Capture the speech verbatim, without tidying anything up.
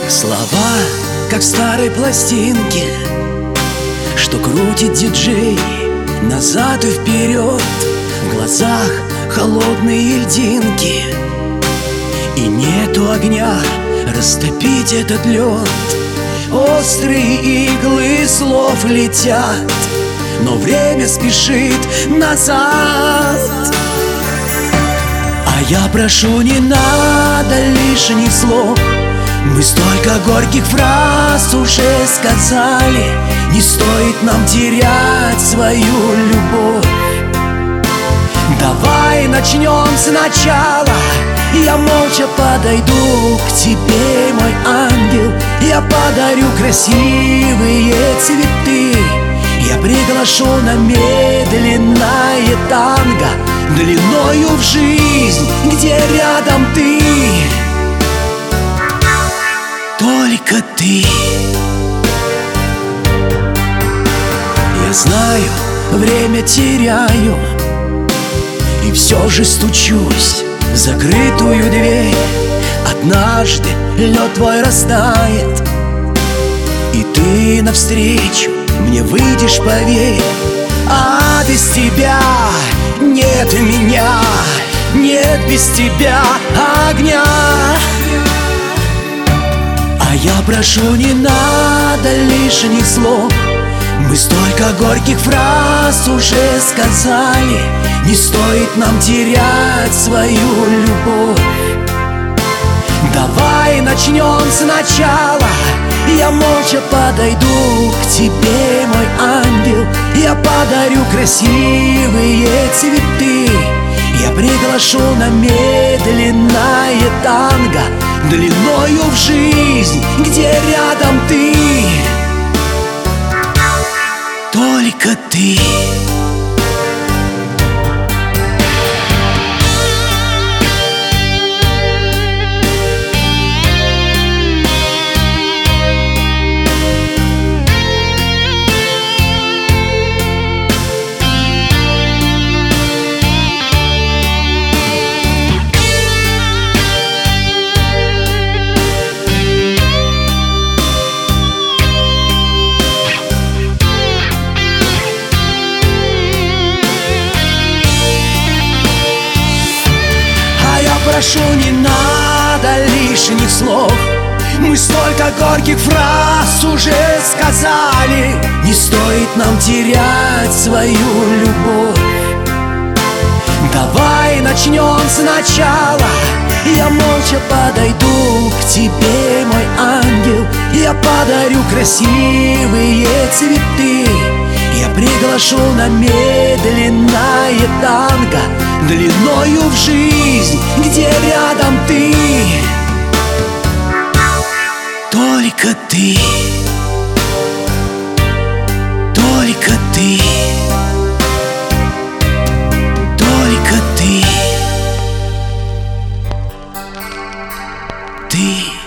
Слова, как в старой пластинке, что крутит диджей назад и вперед. В глазах холодные льдинки, и нету огня растопить этот лед. Острые иглы слов летят, но время спешит назад. А я прошу, не надо лишних слов. Мы столько горьких фраз уже сказали. Не стоит нам терять свою любовь. Давай начнем сначала. Я молча подойду к тебе, мой ангел. Я подарю красивые цветы. Я приглашу на медленное танго, длиною в жизнь, где рядом ты, только ты. Я знаю, время теряю, и все же стучусь в закрытую дверь. Однажды лед твой растает, и ты навстречу мне выйдешь, поверь. А без тебя нет меня, нет без тебя огня. А я прошу, не надо лишних слов. Мы столько горьких фраз уже сказали. Не стоит нам терять свою любовь. Давай начнем сначала. Я молча подойду к тебе, мой ангел. Я подарю красивые цветы. Я приглашу на медленное танго, длиною в жизнь, где рядом ты, только ты. Прошу, не надо лишних слов. Мы столько горьких фраз уже сказали. Не стоит нам терять свою любовь. Давай начнем сначала. Я молча подойду к тебе, мой ангел. Я подарю красивые цветы. Я приглашу на медленное танго, длиною в жизнь, где рядом ты, только ты, только ты, только ты, ты.